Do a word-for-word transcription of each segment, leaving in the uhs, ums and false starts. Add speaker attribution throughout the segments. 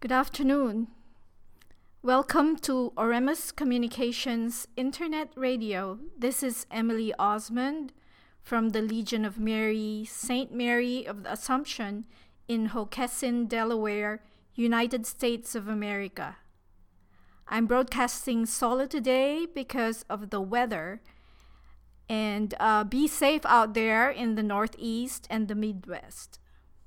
Speaker 1: Good afternoon. Welcome to Oremus Communications Internet Radio. This is Emily Osmond from the Legion of Mary, Saint Mary of the Assumption in Hockessin, Delaware, United States of America. I'm broadcasting solo today because of the weather, and uh, be safe out there in the Northeast and the Midwest.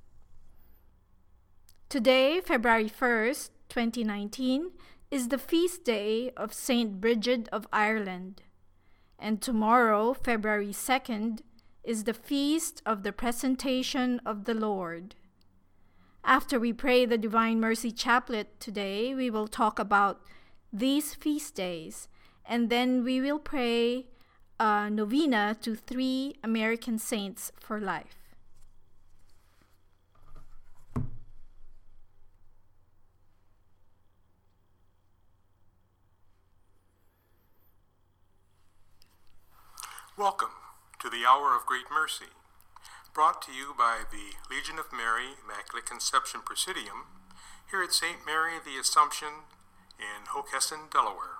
Speaker 1: Today, February first, twenty nineteen, is the feast day of Saint Bridget of Ireland. And tomorrow, February second, is the feast of the Presentation of the Lord. After we pray the Divine Mercy Chaplet today, we will talk about these feast days, and then we will pray a novena to three American saints for life.
Speaker 2: Welcome to the Hour of Great Mercy, brought to you by the Legion of Mary Immaculate Conception Presidium here at Saint Mary the Assumption in Hockessin, Delaware.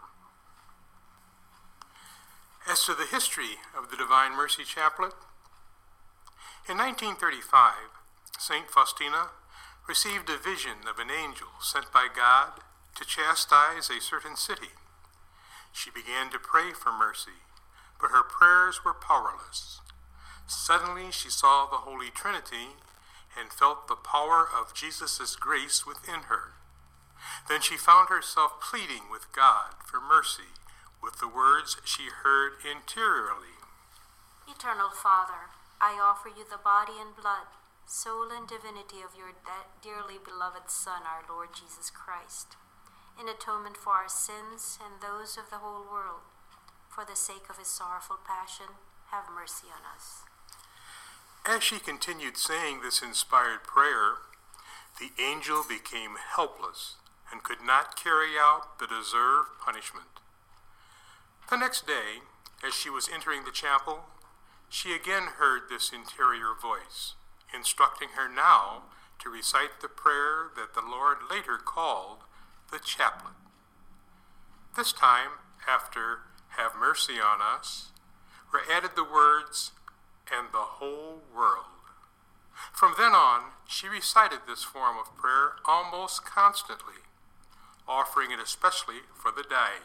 Speaker 2: As to the history of the Divine Mercy Chaplet, in nineteen thirty-five, Saint Faustina received a vision of an angel sent by God to chastise a certain city. She began to pray for mercy, but her prayers were powerless. Suddenly she saw the Holy Trinity and felt the power of Jesus' grace within her. Then she found herself pleading with God for mercy with the words she heard interiorly.
Speaker 3: Eternal Father, I offer you the body and blood, soul and divinity of your de- dearly beloved Son, our Lord Jesus Christ, in atonement for our sins and those of the whole world. For the sake of his sorrowful passion, have mercy on us.
Speaker 2: As she continued saying this inspired prayer, the angel became helpless and could not carry out the deserved punishment. The next day, as she was entering the chapel, she again heard this interior voice, instructing her now to recite the prayer that the Lord later called the chaplet. This time, after "Have mercy on us," were added the words, "and the whole world." From then on, she recited this form of prayer almost constantly, offering it especially for the dying.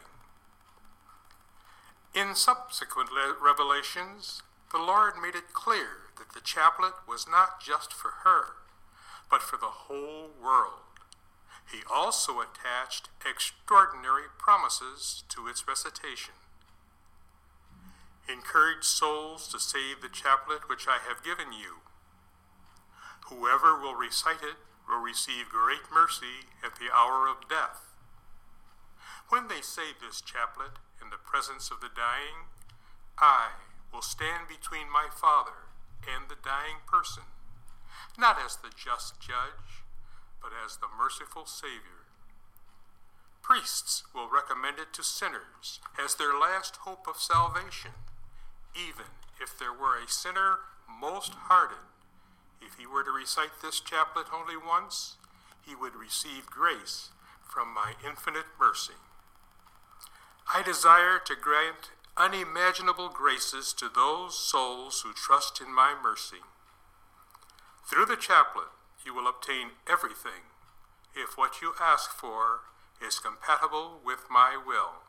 Speaker 2: In subsequent revelations, the Lord made it clear that the chaplet was not just for her, but for the whole world. He also attached extraordinary promises to its recitation. Encourage souls to say the chaplet which I have given you. Whoever will recite it will receive great mercy at the hour of death. When they say this chaplet in the presence of the dying, I will stand between my Father and the dying person, not as the just judge, but as the merciful Savior. Priests will recommend it to sinners as their last hope of salvation, even if there were a sinner most hardened. If he were to recite this chaplet only once, he would receive grace from my infinite mercy. I desire to grant unimaginable graces to those souls who trust in my mercy. Through the chaplet, you will obtain everything if what you ask for is compatible with my will.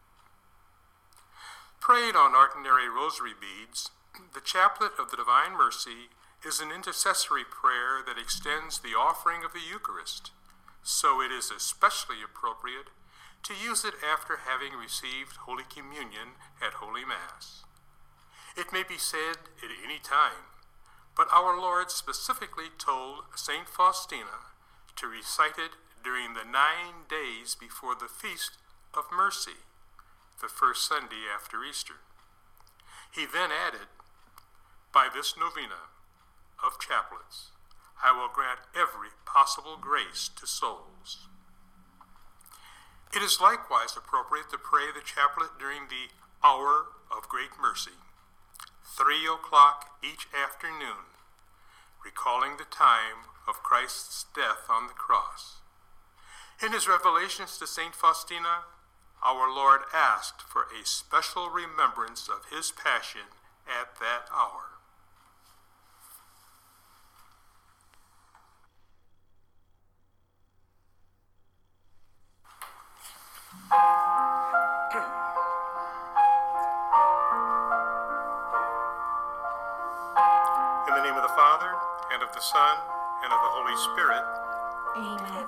Speaker 2: Prayed on ordinary rosary beads, the Chaplet of the Divine Mercy is an intercessory prayer that extends the offering of the Eucharist, so it is especially appropriate to use it after having received Holy Communion at Holy Mass. It may be said at any time, but our Lord specifically told Saint Faustina to recite it during the nine days before the Feast of Mercy, the first Sunday after Easter. He then added, by this novena of chaplets, I will grant every possible grace to souls. It is likewise appropriate to pray the chaplet during the hour of great mercy, three o'clock each afternoon, recalling the time of Christ's death on the cross. In his revelations to Saint Faustina, our Lord asked for a special remembrance of his passion at that hour. In the name of the Father, and of the Son, and of the Holy Spirit.
Speaker 1: Amen.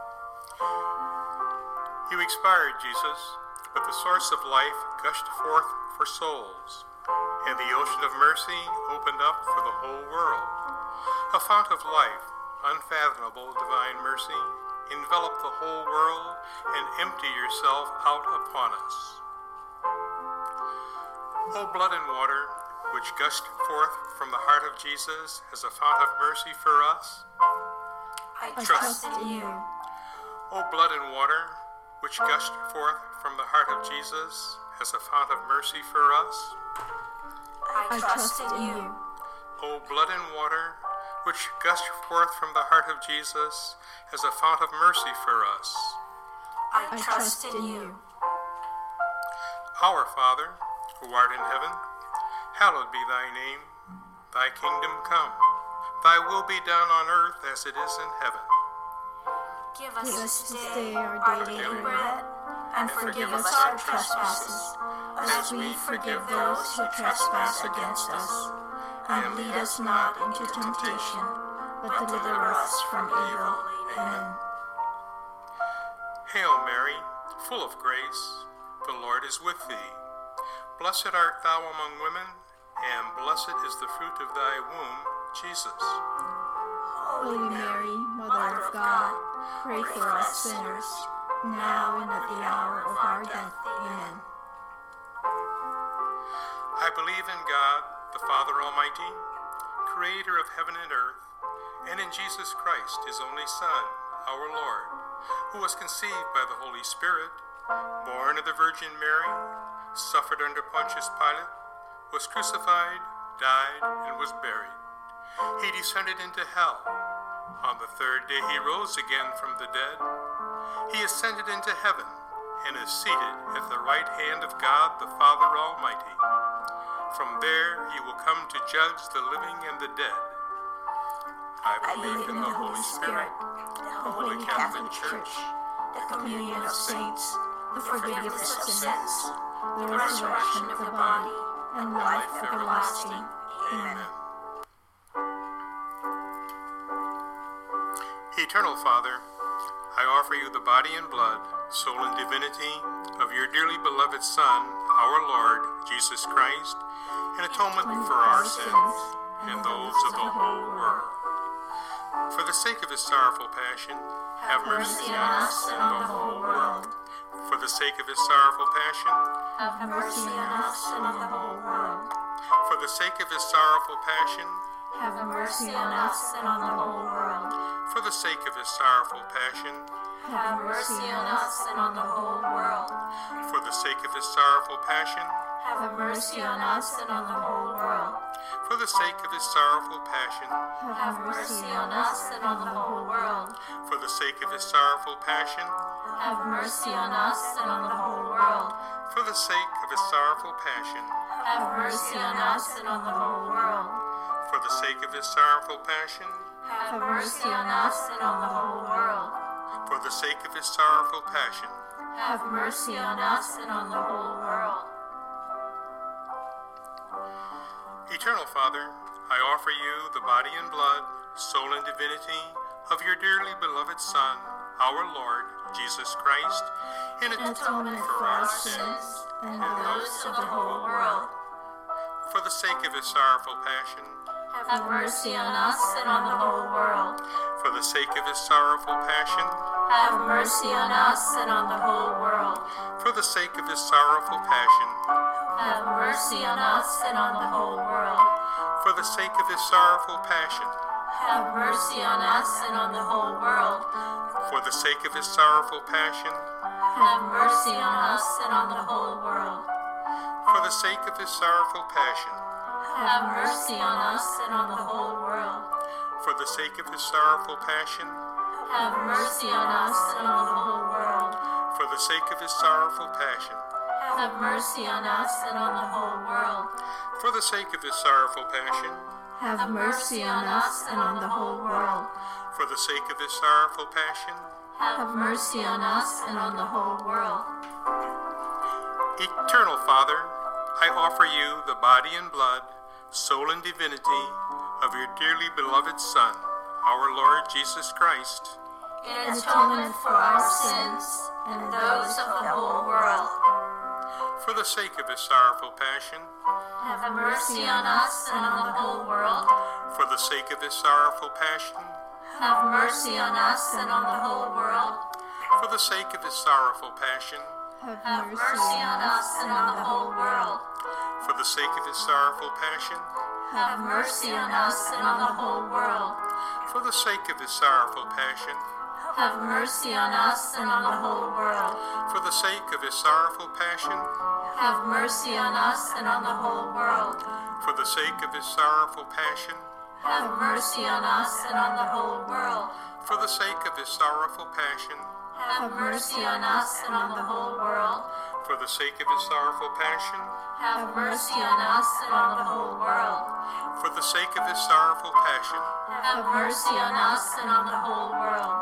Speaker 2: You expired, Jesus, but the source of life gushed forth for souls, and the ocean of mercy opened up for the whole world. A fount of life, unfathomable divine mercy, envelop the whole world and empty yourself out upon us. O blood and water, which gushed forth from the heart of Jesus as a fount of mercy for us,
Speaker 3: I
Speaker 1: I
Speaker 3: trust
Speaker 1: trust in you.
Speaker 2: O blood and water, which gushed forth from the heart of Jesus as a fount of mercy for us,
Speaker 3: I
Speaker 1: I trust in you.
Speaker 2: O blood and water, which gushed forth from the heart of Jesus as a fount of mercy for us,
Speaker 3: I
Speaker 1: I
Speaker 3: trust in you.
Speaker 2: Our Father, who art in heaven, hallowed be thy name. Thy kingdom come. Thy will be done on earth as it is in heaven.
Speaker 3: Give
Speaker 1: Give
Speaker 3: us
Speaker 1: us
Speaker 3: this
Speaker 1: this
Speaker 3: day
Speaker 1: day our
Speaker 3: our
Speaker 1: daily
Speaker 3: daily
Speaker 1: bread,
Speaker 3: bread, and forgive us our trespasses, as we forgive those who trespass against us. And lead us not into temptation, but deliver us from evil. Amen.
Speaker 2: Hail Mary, full of grace, the Lord is with thee. Blessed art thou among women, and blessed is the fruit of thy womb, Jesus.
Speaker 1: Holy Mary, Mother of God, pray for us sinners, now and at the hour of our death. Amen.
Speaker 2: I believe in God, the Father Almighty, creator of heaven and earth, and in Jesus Christ, his only Son, our Lord, who was conceived by the Holy Spirit, born of the Virgin Mary, suffered under Pontius Pilate, was crucified, died, and was buried. He descended into hell. On the third day he rose again from the dead. He ascended into heaven and is seated at the right hand of God the Father Almighty. From there he will come to judge the living and the dead. I believe in the Holy Spirit,
Speaker 3: the
Speaker 2: Holy Catholic Church,
Speaker 3: the communion of saints,
Speaker 1: the forgiveness of sins,
Speaker 3: the resurrection of the body,
Speaker 1: and life everlasting.
Speaker 3: Amen.
Speaker 2: Eternal Father, I offer you the body and blood, soul and divinity of your dearly beloved Son, our Lord, Jesus Christ, in atonement for our sins and those of the whole world. For the sake of his sorrowful passion, have mercy on us and on the whole world. For the sake of his sorrowful passion,
Speaker 3: Have mercy on us and on the whole world.
Speaker 2: for the sake of his sorrowful passion,
Speaker 3: Have mercy on us and on the whole world.
Speaker 2: for the sake of his sorrowful passion,
Speaker 3: Have mercy on us and on the whole world.
Speaker 2: for the sake of his sorrowful passion,
Speaker 3: Have mercy on us and on the whole world.
Speaker 2: for the sake of his sorrowful passion,
Speaker 3: Have mercy on us and on the whole world.
Speaker 2: for the sake of his sorrowful passion,
Speaker 3: Have mercy on us and on the whole world.
Speaker 2: for the sake of his sorrowful passion,
Speaker 3: Have mercy on us and on the whole world.
Speaker 2: for the sake of his sorrowful passion,
Speaker 3: Have mercy on us and on the whole world.
Speaker 2: for the sake of his sorrowful passion.
Speaker 3: Have mercy on us and on the whole world.
Speaker 2: Eternal Father, I offer you the body and blood, soul and divinity of your dearly beloved Son, our Lord, Jesus Christ, in atonement for our sins
Speaker 1: and
Speaker 2: and
Speaker 3: Those of the whole world.
Speaker 2: for the sake of his sorrowful passion,
Speaker 3: Have mercy on us and on the whole world.
Speaker 2: for the sake of his sorrowful passion,
Speaker 3: Have mercy on us and on the whole world.
Speaker 2: for the sake of his sorrowful passion,
Speaker 3: Have mercy on us and on the whole world.
Speaker 2: for the sake of his sorrowful passion,
Speaker 3: Have mercy on us and on the whole world.
Speaker 2: for the sake of his sorrowful passion,
Speaker 3: Have mercy on us and on the whole world.
Speaker 2: for the sake of his sorrowful passion,
Speaker 3: Have mercy on us and on the whole world.
Speaker 2: for the sake of his sorrowful passion,
Speaker 3: have mercy on us and on the whole world.
Speaker 2: For the sake of his sorrowful passion,
Speaker 3: Have mercy on us and on the whole world.
Speaker 2: for the sake of his sorrowful passion,
Speaker 1: Have mercy on us and on the whole world.
Speaker 2: for the sake of his sorrowful passion,
Speaker 3: Have mercy on us and on the whole world.
Speaker 2: Eternal Father, I offer you the body and blood, soul and divinity of your dearly beloved Son, our Lord Jesus Christ,
Speaker 3: In atonement for our sins and those of the whole world.
Speaker 2: for the sake of his sorrowful passion,
Speaker 3: Have mercy on us and on the whole world.
Speaker 2: for the sake of his sorrowful passion,
Speaker 3: Have mercy on us and on the whole world.
Speaker 2: for the sake of his sorrowful passion,
Speaker 3: Have mercy on us and on the whole world.
Speaker 2: for the sake of his sorrowful passion,
Speaker 3: Have mercy on us and on the whole world.
Speaker 2: for the sake of his sorrowful passion,
Speaker 3: Have mercy on us and on the whole world.
Speaker 2: for the sake of his sorrowful passion,
Speaker 3: Have mercy on us and on the whole world.
Speaker 2: for the sake of his sorrowful passion,
Speaker 3: Have mercy on us and on the whole world.
Speaker 2: for the sake of his sorrowful passion,
Speaker 3: Have mercy on us and on the whole world.
Speaker 2: for the sake of his sorrowful passion,
Speaker 3: Have mercy on us and on the whole world.
Speaker 2: for the sake of his sorrowful passion.
Speaker 3: Have mercy on us and on the whole world.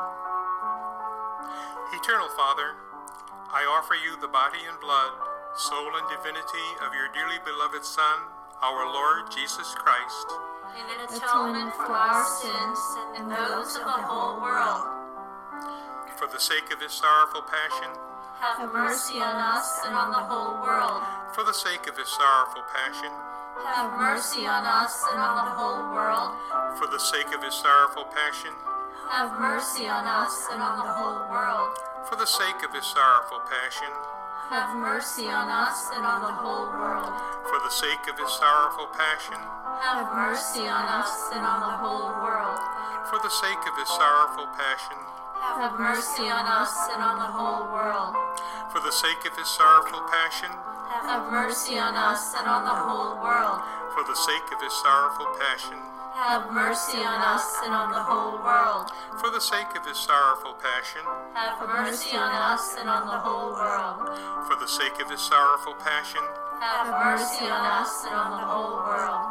Speaker 2: Eternal Father, I offer you the body and blood, soul and divinity of your dearly beloved Son, our Lord Jesus Christ,
Speaker 3: In atonement for our sins and those of the whole world.
Speaker 2: for the sake of his sorrowful passion,
Speaker 3: Have mercy on us and on the whole world.
Speaker 2: for the sake of his sorrowful passion,
Speaker 3: Have mercy on us and on the whole world.
Speaker 2: for the sake of his sorrowful passion,
Speaker 3: Have mercy on us and on the whole world.
Speaker 2: for the sake of his sorrowful passion,
Speaker 3: Have mercy on us and on the whole world.
Speaker 2: for the sake of his sorrowful passion,
Speaker 3: Have mercy on us and on the whole world.
Speaker 2: for the sake of his sorrowful passion,
Speaker 3: Have mercy on us and on the whole world.
Speaker 2: for the sake of his sorrowful passion,
Speaker 3: Have mercy on us and on the whole world.
Speaker 2: for the sake of his sorrowful passion,
Speaker 3: Have mercy on us and on the whole world.
Speaker 2: for the sake of his sorrowful passion,
Speaker 3: Have mercy on us and on the whole world.
Speaker 2: for the sake of his sorrowful passion,
Speaker 3: Have mercy on us and on the whole world.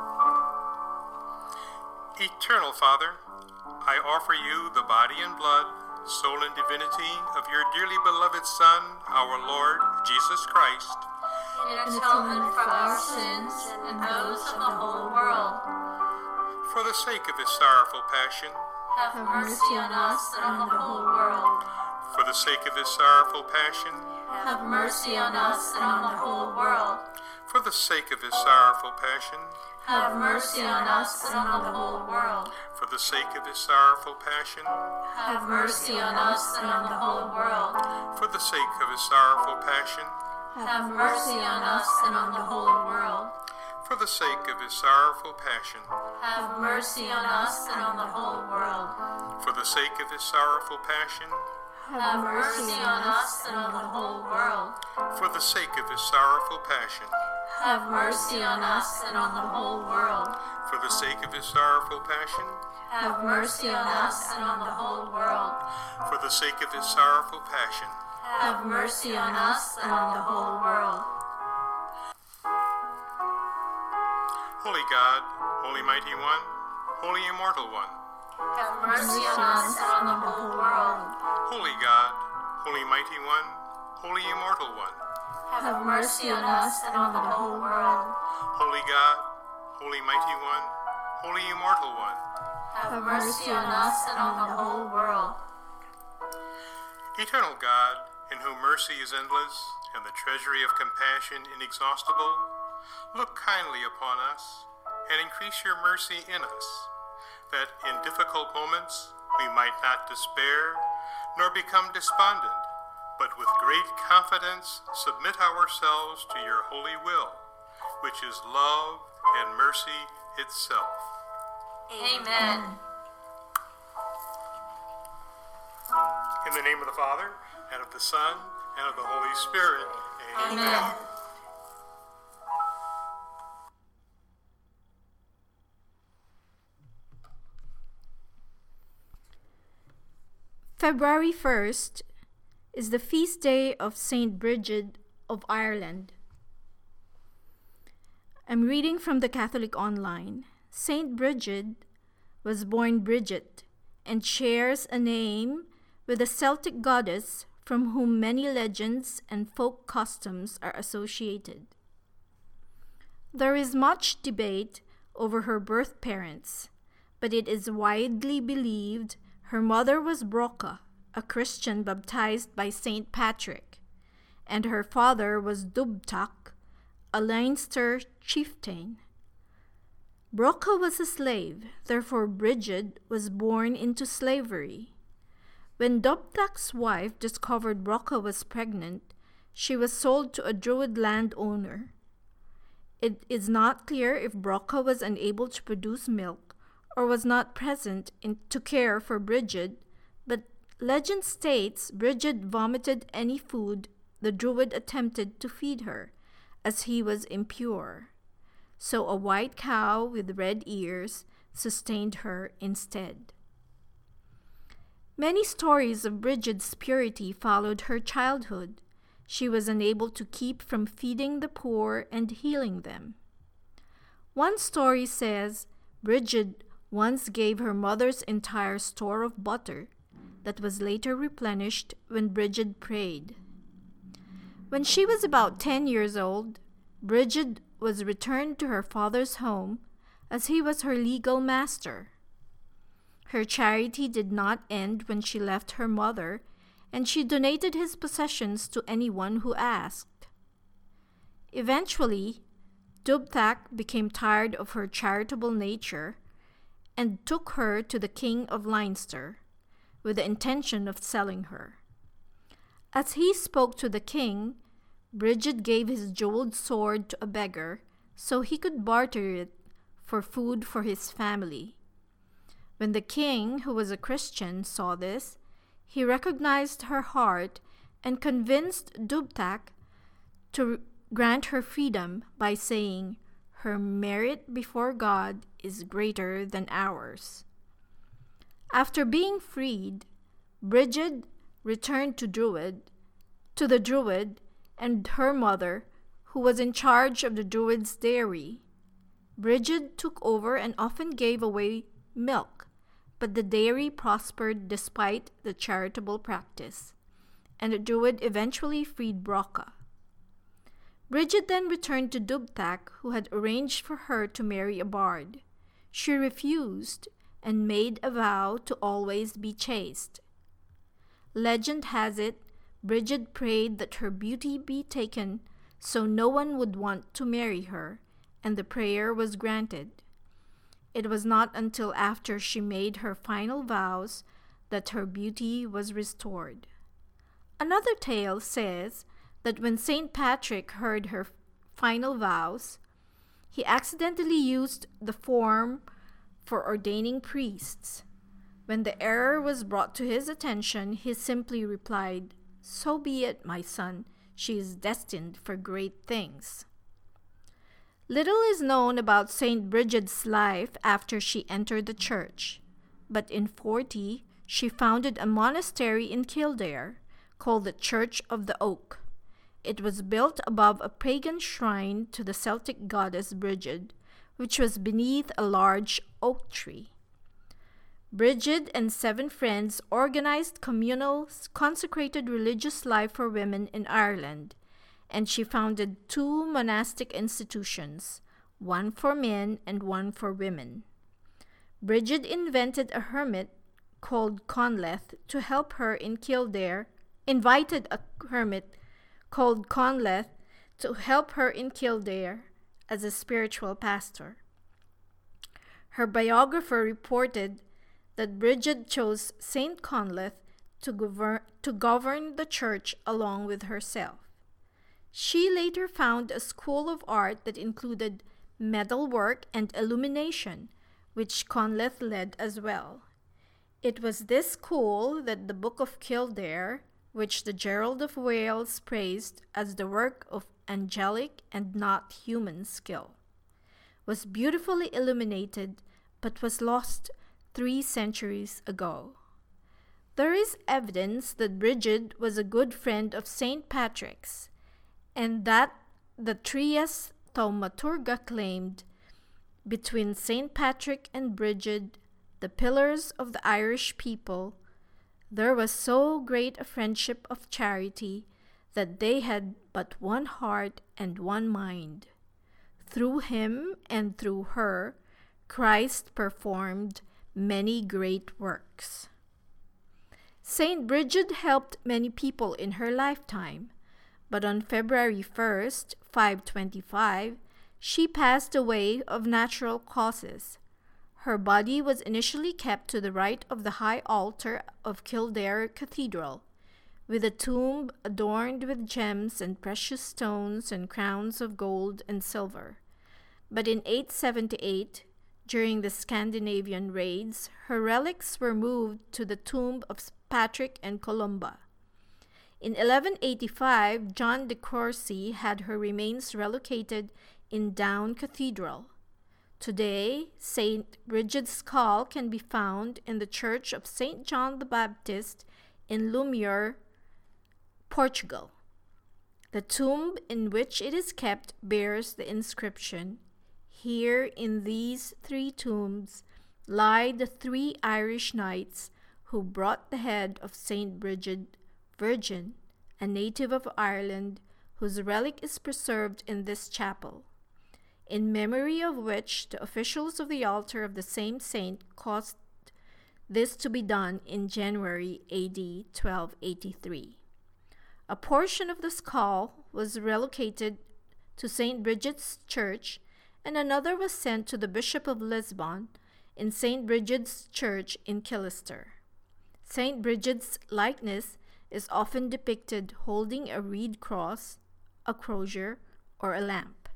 Speaker 2: Eternal Father, I offer you the body and blood, soul and divinity of your dearly beloved Son, our Lord Jesus Christ,
Speaker 3: In atonement for our sins and those of the whole world.
Speaker 2: for the sake of his sorrowful passion,
Speaker 3: Have mercy on us and on the whole world.
Speaker 2: for the sake of his sorrowful passion,
Speaker 3: Have mercy on us and on the whole world.
Speaker 2: for the sake of his sorrowful passion,
Speaker 3: Have mercy on us and on the whole world.
Speaker 2: for the sake of his sorrowful passion,
Speaker 3: Have mercy on us and on the whole world.
Speaker 2: for the sake of his sorrowful passion,
Speaker 3: Have mercy on us and on the whole world.
Speaker 2: for the sake of his sorrowful passion,
Speaker 3: Have mercy on us and on the whole world.
Speaker 2: for the sake of his sorrowful passion,
Speaker 3: Have mercy on us and on the whole world.
Speaker 2: for the sake of his sorrowful passion,
Speaker 3: Have mercy on us and on the whole world.
Speaker 2: for the sake of his sorrowful passion,
Speaker 3: Have mercy on us and on the whole world.
Speaker 2: for the sake of his sorrowful passion,
Speaker 3: Have mercy on us and on the whole world.
Speaker 2: Holy God, Holy Mighty One, Holy Immortal One,
Speaker 3: Have mercy on us and on the whole world.
Speaker 2: Holy God, Holy Mighty One, Holy Immortal One,
Speaker 3: Have mercy on us and on the whole world.
Speaker 2: Holy God, Holy Mighty One, Holy Immortal One,
Speaker 3: Have mercy on us and on the whole world.
Speaker 2: Eternal God, in whom mercy is endless and the treasury of compassion inexhaustible, look kindly upon us and increase your mercy in us, that in difficult moments we might not despair nor become despondent, but with great confidence submit ourselves to your holy will, which is love and mercy itself.
Speaker 3: Amen.
Speaker 2: In the name of the Father, and of the Son, and of the Holy Spirit. Amen.
Speaker 3: Amen.
Speaker 1: February first is the feast day of Saint Bridget of Ireland. I'm reading from the Catholic Online. Saint Bridget was born Bridget and shares a name with a Celtic goddess from whom many legends and folk customs are associated. There is much debate over her birth parents, but it is widely believed her mother was Brocha, a Christian baptized by Saint Patrick, and her father was Dubhthach, a Leinster chieftain. Brocha was a slave, therefore Bridget was born into slavery. When Dubhthach's wife discovered Brocha was pregnant, she was sold to a Druid landowner. It is not clear if Brocha was unable to produce milk or was not present in, to care for Bridget, but legend states Bridget vomited any food the Druid attempted to feed her, as he was impure. So a white cow with red ears sustained her instead. Many stories of Bridget's purity followed her childhood. She was unable to keep from feeding the poor and healing them. One story says Bridget once gave her mother's entire store of butter that was later replenished when Bridget prayed. When she was about ten years old, Bridget was returned to her father's home as he was her legal master. Her charity did not end when she left her mother, and she donated his possessions to anyone who asked. Eventually, Dubhthach became tired of her charitable nature and took her to the King of Leinster with the intention of selling her. As he spoke to the king, Bridget gave his jeweled sword to a beggar so he could barter it for food for his family. When the king, who was a Christian, saw this, he recognized her heart and convinced Dubhthach to grant her freedom by saying, "Her merit before God is greater than ours." After being freed, Bridget returned to Druid, to the Druid and her mother, who was in charge of the Druid's dairy. Bridget took over and often gave away milk, but the dairy prospered despite the charitable practice, and the Druid eventually freed Brocha. Bridget then returned to Dubhthach, who had arranged for her to marry a bard. She refused and made a vow to always be chaste. Legend has it, Bridget prayed that her beauty be taken so no one would want to marry her, and the prayer was granted. It was not until after she made her final vows that her beauty was restored. Another tale says that when Saint Patrick heard her final vows, he accidentally used the form for ordaining priests. When the error was brought to his attention, he simply replied, "So be it, my son. She is destined for great things." Little is known about Saint Bridget's life after she entered the church, but in forty she founded a monastery in Kildare called the Church of the Oak. It was built above a pagan shrine to the Celtic goddess Bridget, which was beneath a large oak tree. Bridget and seven friends organized communal, consecrated religious life for women in Ireland, and she founded two monastic institutions, one for men and one for women. Bridget invented a hermit called Conleth to help her in Kildare, invited a hermit called Conleth to help her in Kildare as a spiritual pastor. Her biographer reported that Bridget chose Saint Conleth to govern, to govern the church along with herself. She later found a school of art that included metalwork and illumination, which Conleth led as well. It was this school that the Book of Kildare, which the Gerald of Wales praised as the work of angelic and not human skill, was beautifully illuminated but was lost three centuries ago. There is evidence that Brigid was a good friend of Saint Patrick's, and that the Trias Thaumaturga claimed, between Saint Patrick and Brigid, the pillars of the Irish people, there was so great a friendship of charity that they had but one heart and one mind. Through him and through her, Christ performed many great works. Saint Brigid helped many people in her lifetime, but on February first, five twenty-five, she passed away of natural causes. Her body was initially kept to the right of the high altar of Kildare Cathedral, with a tomb adorned with gems and precious stones and crowns of gold and silver. But in eight seventy-eight, during the Scandinavian raids, her relics were moved to the tomb of Patrick and Columba. In eleven eighty-five, John de Courcy had her remains relocated in Down Cathedral. Today, Saint Brigid's skull can be found in the Church of Saint John the Baptist in Lumiere, Portugal. The tomb in which it is kept bears the inscription, "Here in these three tombs lie the three Irish knights who brought the head of Saint Brigid, Virgin, a native of Ireland, whose relic is preserved in this chapel, in memory of which the officials of the altar of the same saint caused this to be done in January A D twelve eighty-three. A portion of the skull was relocated to Saint Brigid's Church, and another was sent to the Bishop of Lisbon in Saint Brigid's Church in Kilister. Saint Brigid's likeness is often depicted holding a reed cross, a crozier, or a lamp.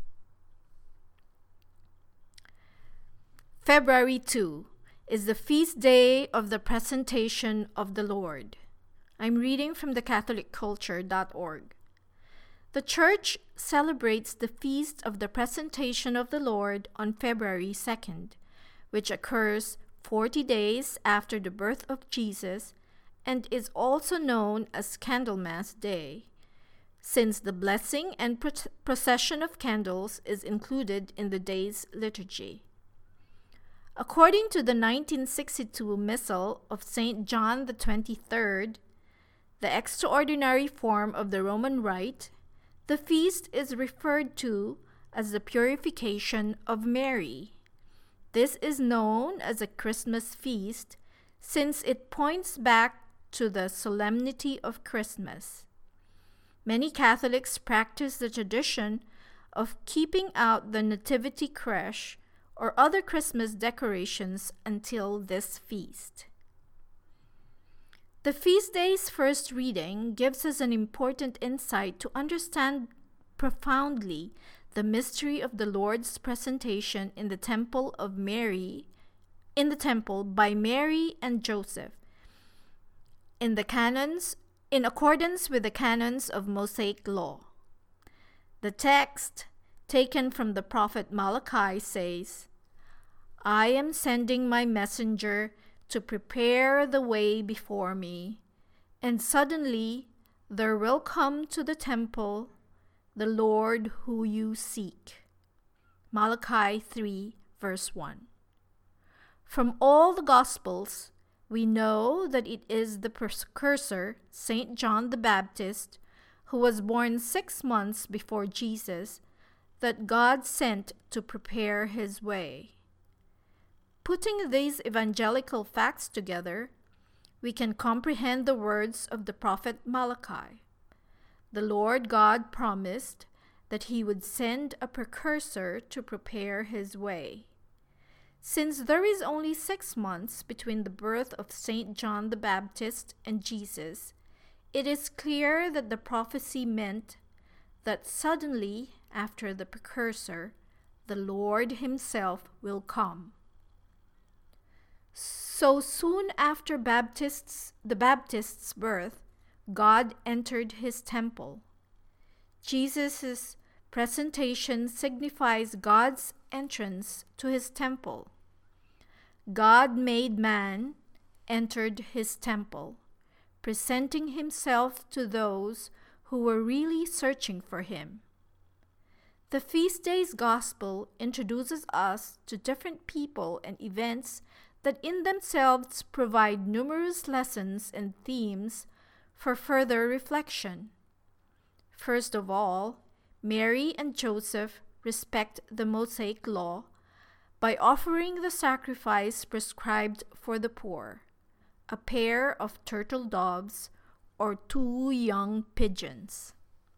Speaker 1: February second is the feast day of the Presentation of the Lord. I'm reading from the catholic culture dot org. The Church celebrates the feast of the Presentation of the Lord on February second, which occurs forty days after the birth of Jesus and is also known as Candlemas Day, since the blessing and pro- procession of candles is included in the day's liturgy. According to the nineteen sixty-two Missal of Saint John the twenty-third, the extraordinary form of the Roman Rite, the feast is referred to as the Purification of Mary. This is known as a Christmas feast since it points back to the solemnity of Christmas. Many Catholics practice the tradition of keeping out the nativity crèche or other Christmas decorations until this feast. The feast day's first reading gives us an important insight to understand profoundly the mystery of the Lord's presentation in the temple of Mary, in the temple by Mary and Joseph, in the canons, in accordance with the canons of Mosaic law. The text, taken from the prophet Malachi, says, "I am sending my messenger to prepare the way before me, and suddenly there will come to the temple the Lord who you seek." Malachi three, verse one. From all the Gospels, we know that it is the precursor, Saint John the Baptist, who was born six months before Jesus, that God sent to prepare his way. Putting these evangelical facts together, we can comprehend the words of the prophet Malachi. The Lord God promised that he would send a precursor to prepare his way. Since there is only six months between the birth of Saint John the Baptist and Jesus, it is clear that the prophecy meant that suddenly, after the precursor, the Lord himself will come. So soon after Baptist's, the Baptist's birth, God entered his temple. Jesus' presentation signifies God's entrance to his temple. God made man entered his temple, presenting himself to those who were really searching for him. The feast day's gospel introduces us to different people and events that in themselves provide numerous lessons and themes for further reflection. First of all, Mary and Joseph respect the Mosaic law by offering the sacrifice prescribed for the poor, a pair of turtle doves or two young pigeons.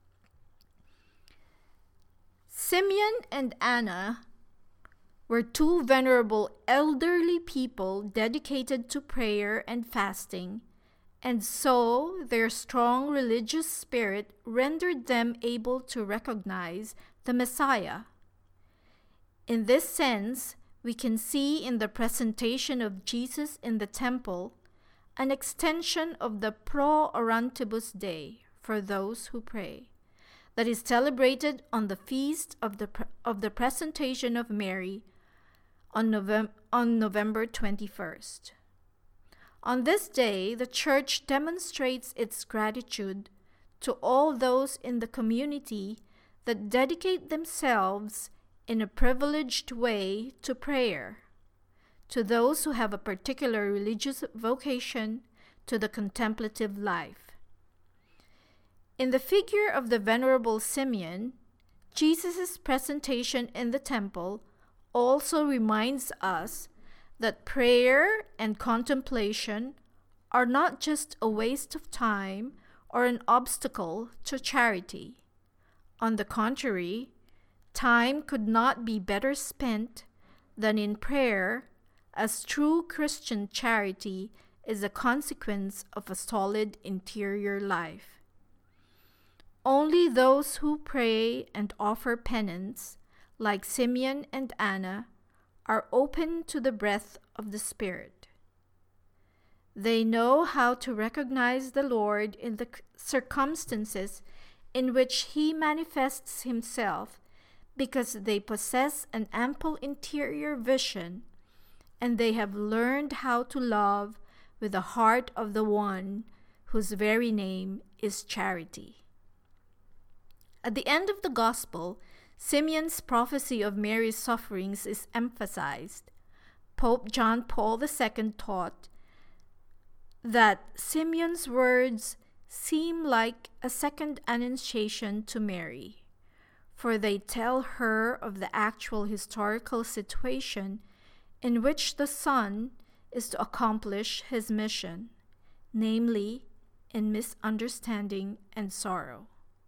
Speaker 1: Simeon and Anna were two venerable elderly people dedicated to prayer and fasting, and so their strong religious spirit rendered them able to recognize the Messiah. In this sense, we can see in the presentation of Jesus in the temple an extension of the Pro Orantibus Day for those who pray, that is celebrated on the feast of the of the presentation of Mary on November on November twenty-first. On this day, the Church demonstrates its gratitude to all those in the community that dedicate themselves in a privileged way to prayer, to those who have a particular religious vocation, to the contemplative life. In the figure of the Venerable Simeon, Jesus' presentation in the temple also reminds us that prayer and contemplation are not just a waste of time or an obstacle to charity. On the contrary, time could not be better spent than in prayer, as true Christian charity is a consequence of a solid interior life. Only those who pray and offer penance, like Simeon and Anna, are open to the breath of the Spirit. They know how to recognize the Lord in the circumstances in which He manifests Himself, because they possess an ample interior vision, and they have learned how to love with the heart of the one whose very name is charity. At the end of the Gospel, Simeon's prophecy of Mary's sufferings is emphasized. Pope John Paul the Second taught that Simeon's words seem like a second annunciation to Mary, for they tell her of the actual historical situation in which the Son is to accomplish his mission, namely in misunderstanding and sorrow.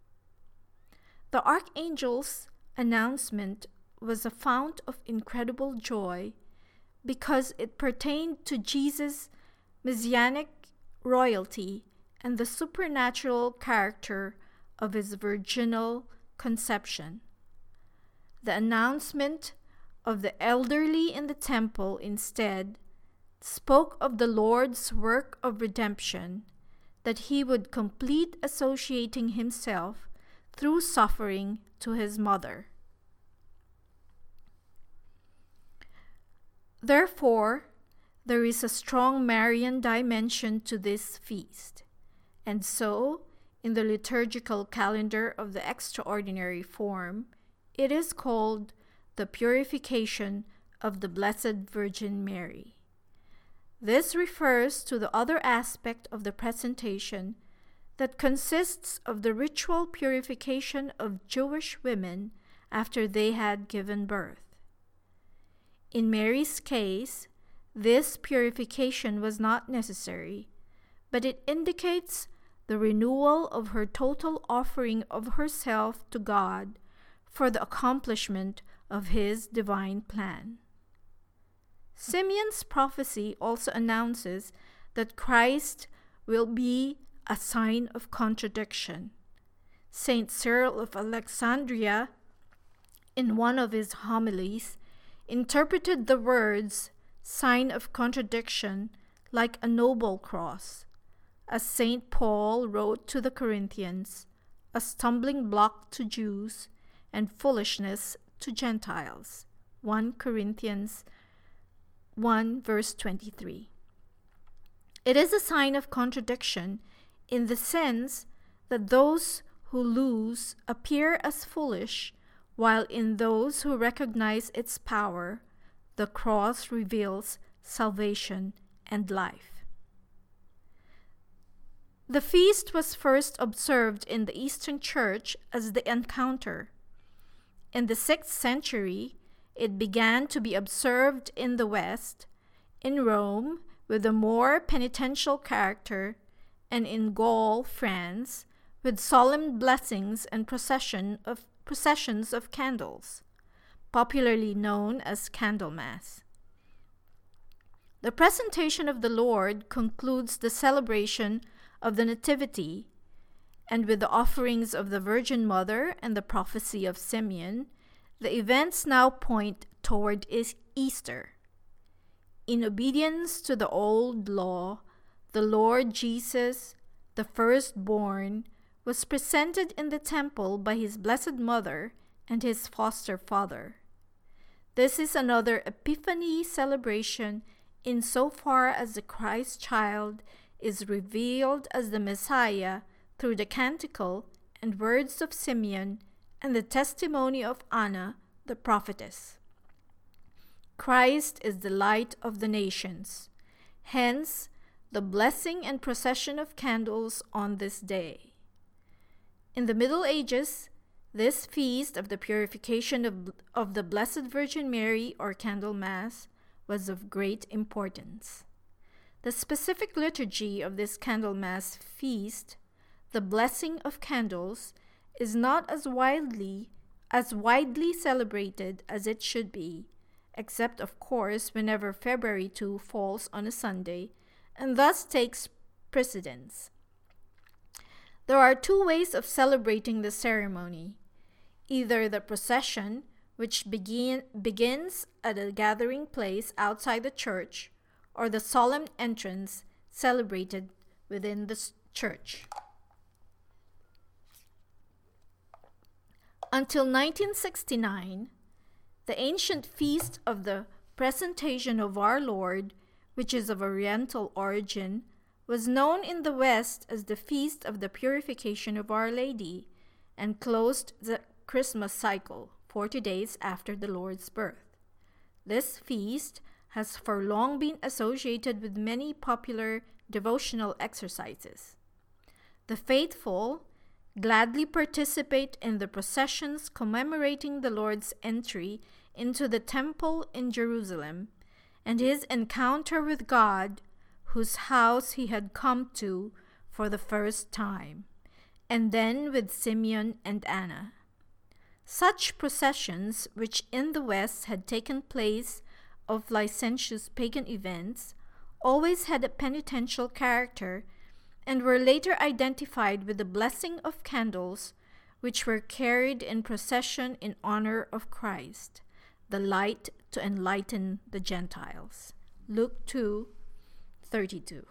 Speaker 1: The archangel's announcement was a fount of incredible joy because it pertained to Jesus' messianic royalty and the supernatural character of his virginal conception. The announcement of the elderly in the temple instead spoke of the Lord's work of redemption, that he would complete associating himself through suffering to his mother. Therefore, there is a strong Marian dimension to this feast, and so, in the liturgical calendar of the extraordinary form, it is called the Purification of the Blessed Virgin Mary. This refers to the other aspect of the presentation that consists of the ritual purification of Jewish women after they had given birth. In Mary's case, this purification was not necessary, but it indicates the renewal of her total offering of herself to God for the accomplishment of His divine plan. Simeon's prophecy also announces that Christ will be a sign of contradiction. Saint Cyril of Alexandria, in one of his homilies, interpreted the words sign of contradiction like a noble cross, as Saint Paul wrote to the Corinthians, a stumbling block to Jews and foolishness to Gentiles. First Corinthians one verse twenty-three. It is a sign of contradiction in the sense that those who lose appear as foolish, while in those who recognize its power, the cross reveals salvation and life. The feast was first observed in the Eastern Church as the Encounter. In the sixth century, it began to be observed in the West, in Rome with a more penitential character, and in Gaul, France, with solemn blessings and procession of, processions of candles, popularly known as Candlemas. The presentation of the Lord concludes the celebration of the Nativity, and with the offerings of the Virgin Mother and the prophecy of Simeon, the events now point toward Easter. In obedience to the old law, the Lord Jesus, the firstborn, was presented in the temple by his Blessed Mother and his foster father. This is another Epiphany celebration insofar as the Christ child is revealed as the Messiah through the canticle and words of Simeon and the testimony of Anna, the prophetess. Christ is the light of the nations. Hence, the blessing and procession of candles on this day. In the Middle Ages, this feast of the purification of, of the Blessed Virgin Mary, or Candlemas, was of great importance. The specific liturgy of this Candlemas feast, the blessing of candles, is not as widely as widely celebrated as it should be, except of course whenever February second falls on a Sunday, and thus takes precedence. There are two ways of celebrating the ceremony: either the procession, which begin, begins at a gathering place outside the church, or the solemn entrance celebrated within the church. Until nineteen sixty-nine, the ancient feast of the Presentation of Our Lord, which is of Oriental origin, was known in the West as the Feast of the Purification of Our Lady, and closed the Christmas cycle, forty days after the Lord's birth. This feast has for long been associated with many popular devotional exercises. The faithful gladly participate in the processions commemorating the Lord's entry into the temple in Jerusalem and his encounter with God, whose house he had come to for the first time, and then with Simeon and Anna. Such processions, which in the West had taken place of licentious pagan events, always had a penitential character and were later identified with the blessing of candles, which were carried in procession in honor of Christ, the light to enlighten the Gentiles. Luke two thirty-two.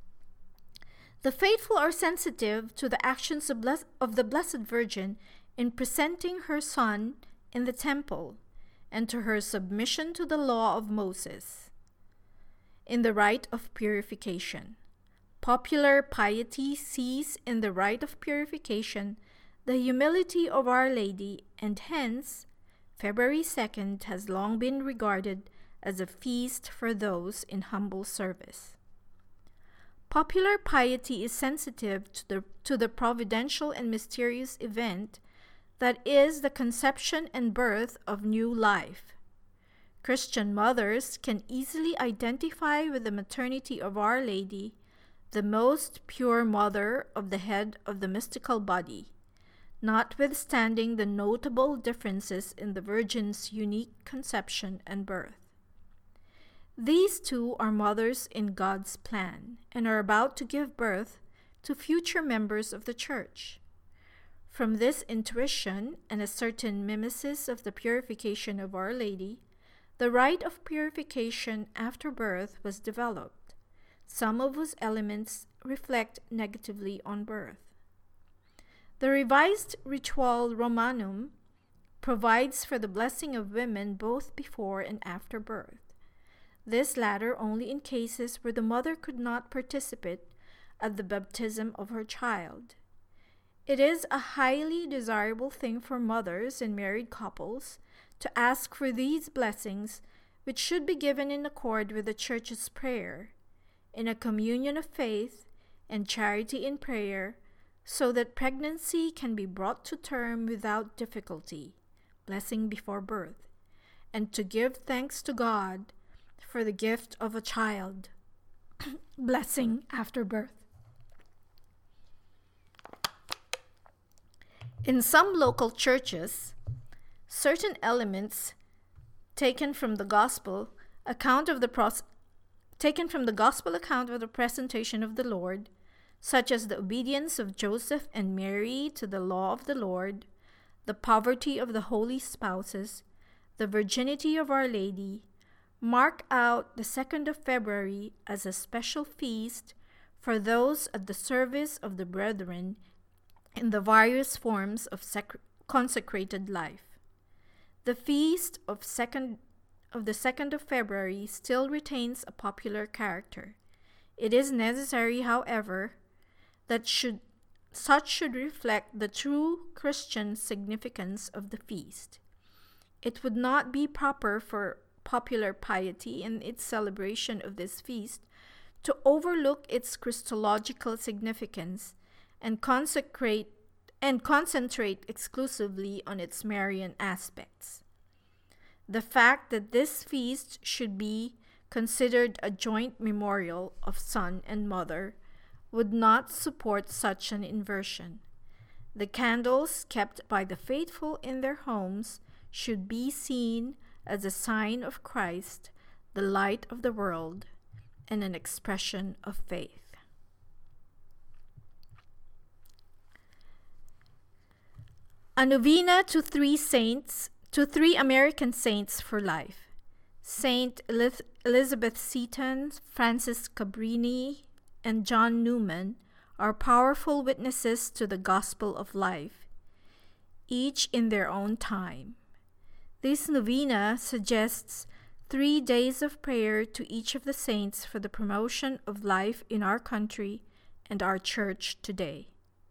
Speaker 1: The faithful are sensitive to the actions of, bless- of the Blessed Virgin in presenting her Son in the temple, and to her submission to the law of Moses in the rite of purification. Popular piety sees in the rite of purification the humility of Our Lady, and hence February second has long been regarded as a feast for those in humble service. Popular piety is sensitive to the, to the providential and mysterious event that is the conception and birth of new life. Christian mothers can easily identify with the maternity of Our Lady, the most pure mother of the head of the mystical body, notwithstanding the notable differences in the Virgin's unique conception and birth. These two are mothers in God's plan and are about to give birth to future members of the Church. From this intuition and a certain mimesis of the purification of Our Lady, the rite of purification after birth was developed, some of whose elements reflect negatively on birth. The revised Ritual Romanum provides for the blessing of women both before and after birth. this latter only in cases where the mother could not participate at the baptism of her child. It is a highly desirable thing for mothers and married couples to ask for these blessings, which should be given in accord with the Church's prayer, in a communion of faith and charity in prayer, so that pregnancy can be brought to term without difficulty, blessing before birth, and to give thanks to God for the gift of a child, blessing after birth. In some local churches, certain elements taken from the gospel account of the pros- taken from the gospel account of the presentation of the Lord, such as the obedience of Joseph and Mary to the law of the Lord, the poverty of the holy spouses, the virginity of Our Lady, mark out the second of February as a special feast for those at the service of the brethren in the various forms of sec- consecrated life. The feast of second of the second of February still retains a popular character. It is necessary, however, that should such should reflect the true Christian significance of the feast. It would not be proper for popular piety in its celebration of this feast to overlook its Christological significance and consecrate and concentrate exclusively on its Marian aspects. The fact that this feast should be considered a joint memorial of son and mother would not support such an inversion. The candles kept by the faithful in their homes should be seen as a sign of Christ, the light of the world, and an expression of faith. A novena to three saints, to three American saints for life. Saint Elizabeth Seton, Francis Cabrini, and John Newman are powerful witnesses to the gospel of life, each in their own time. This novena suggests three days of prayer to each of the saints for the promotion of life in our country and our church today.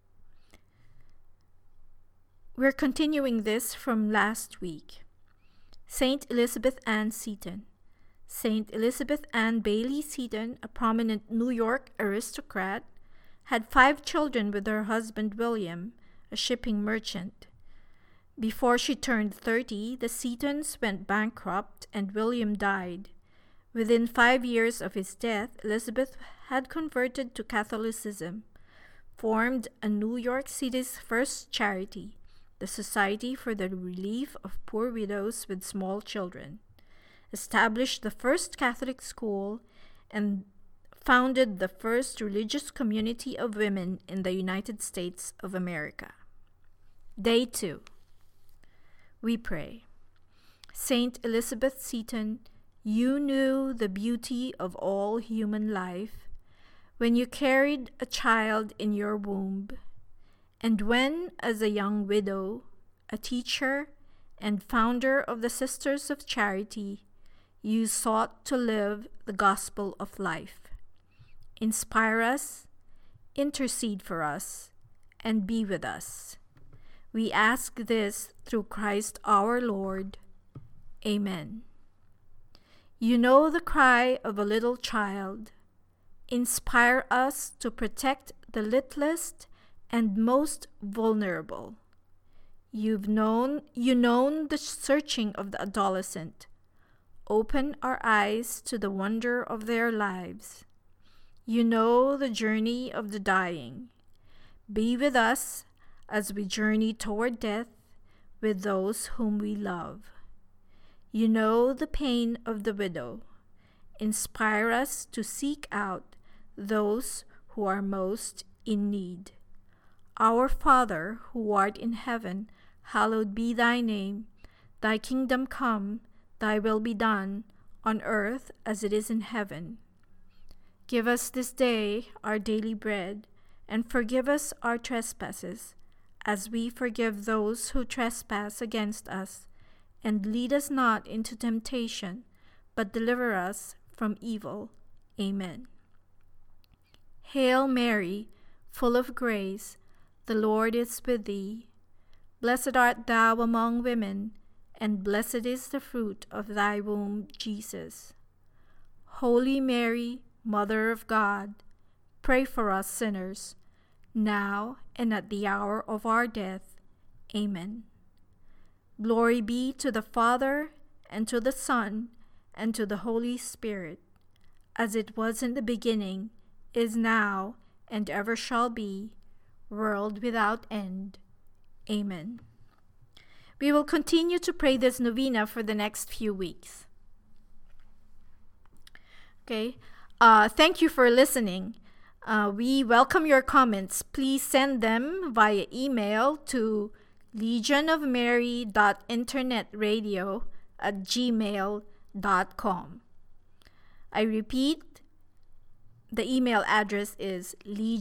Speaker 1: We're continuing this from last week. Saint Elizabeth Ann Seton. Saint Elizabeth Ann Bailey Seton, a prominent New York aristocrat, had five children with her husband William, a shipping merchant. Before she turned thirty, the Setons went bankrupt and William died. Within five years of his death, Elizabeth had converted to Catholicism, formed a New York City's first charity, the Society for the Relief of Poor Widows with Small Children, established the first Catholic school, and founded the first religious community of women in the United States of America. Day two. We pray. Saint Elizabeth Seton, you knew the beauty of all human life when you carried a child in your womb, and when, as a young widow, a teacher, and founder of the Sisters of Charity, you sought to live the gospel of life. Inspire us, intercede for us, and be with us. We ask this through Christ our Lord. Amen. You know the cry of a little child. Inspire us to protect the littlest and most vulnerable. You've known, you known the searching of the adolescent. Open our eyes to the wonder of their lives. You know the journey of the dying. Be with us as we journey toward death with those whom we love. You know the pain of the widow. Inspire us to seek out those who are most in need. Our Father, who art in heaven, hallowed be thy name. Thy kingdom come, thy will be done, on earth as it is in heaven. Give us this day our daily bread, and forgive us our trespasses, as we forgive those who trespass against us. And lead us not into temptation, but deliver us from evil. Amen. Hail Mary, full of grace, the Lord is with thee. Blessed art thou among women, and blessed is the fruit of thy womb, Jesus. Holy Mary, Mother of God, pray for us sinners, now and at the hour of our death. Amen. Glory be to the Father, and to the Son, and to the Holy Spirit, as it was in the beginning, is now, and ever shall be, world without end. Amen. We will continue to pray this novena for the next few weeks. Okay, uh, thank you for listening. Uh, we welcome your comments. Please send them via email to legionofmary.internetradio at gmail dot com. I repeat, the email address is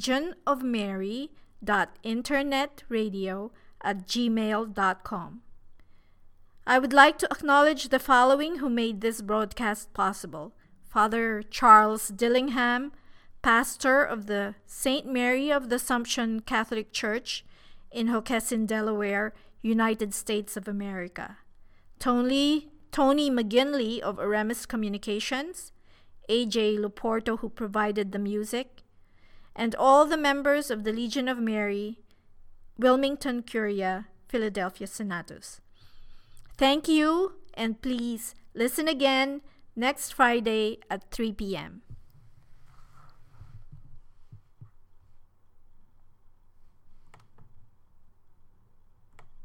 Speaker 1: legionofmary.internetradio at gmail dot com. I would like to acknowledge the following who made this broadcast possible. Father Charles Dillingham, pastor of the Saint Mary of the Assumption Catholic Church in Hockessin, Delaware, United States of America. Tony, Tony McGinley of Aramis Communications, A J Luporto, who provided the music, and all the members of the Legion of Mary, Wilmington Curia, Philadelphia Senatus. Thank you, and please listen again next Friday at three p.m.